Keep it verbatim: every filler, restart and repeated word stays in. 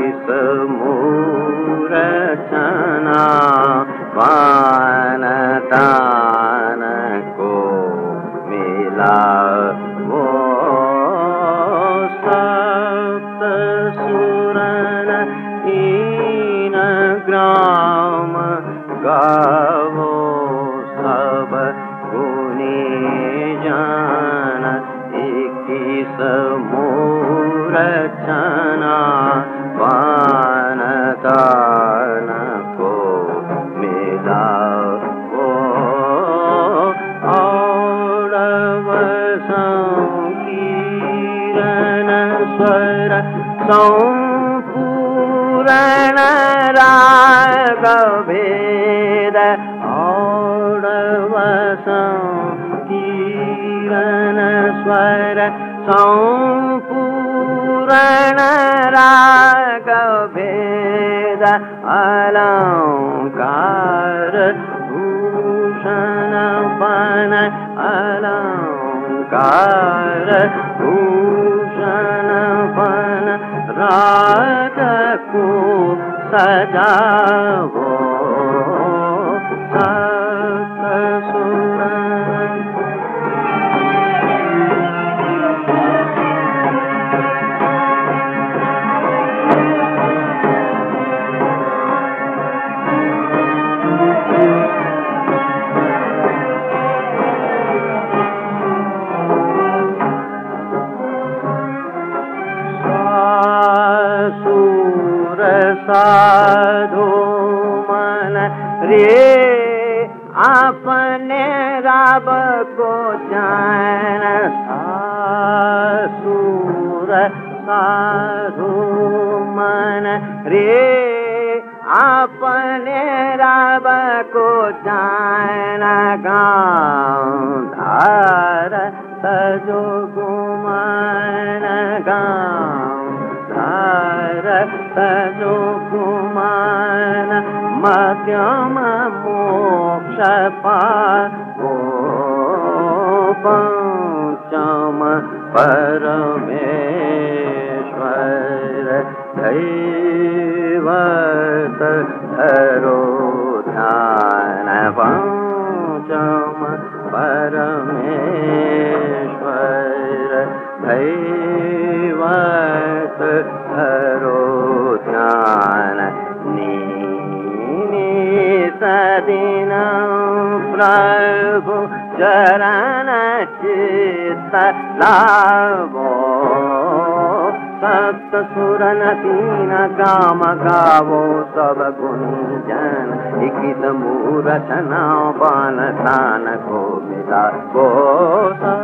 मूरचना पान तान को मिला वो सप्त सुरन इन ग्राम गावो सब गुणी जान इक्कीस मूरचना पान तान को मिला वो औरव संकीर्तन स्वर संपूर्ण राग भेद औरव संकीर्तन स्वर संपूर्ण राग भेद अलंकार भूषण बन अलंकार भूषण बन राग को सजावो सप्त सुरन। साधु मन रे अपने रब को जान सासुर साधु मन रे अपने रब को जान गांधार तजो गुमान गांधार तजो गुमान मध्यम मोक्ष पावो पंचम परमेश्वर दैवत धरो ध्यान पंचम परमेश्वर दैवत धरो ध्यान नी सदिन प्रभु चरण चित्त लावो सप्त सुरन तीन गाम गावो सब गुणी जन इक्कीस मूरचना पान तान को मिला वो